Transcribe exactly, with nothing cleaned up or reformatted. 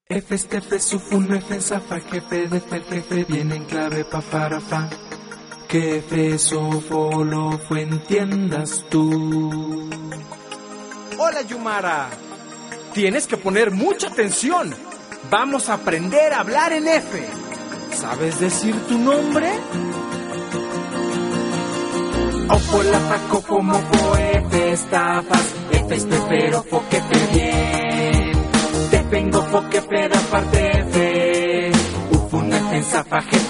F, F, Sufun, F, Zafa, jefe de F, jefe, viene en clave pa para fa. Que F, Sofo, lo fue, entiendas tú. Hola, Yumara. Tienes que poner mucha atención. Vamos a aprender a hablar en F. ¿Sabes decir tu nombre? Ofo, la fa, cofo, mofo, F, estafas, F, espero, fo, que te bien. Te vengo, fo, que peda, parte F. Ufun, F, Zafa, jefe,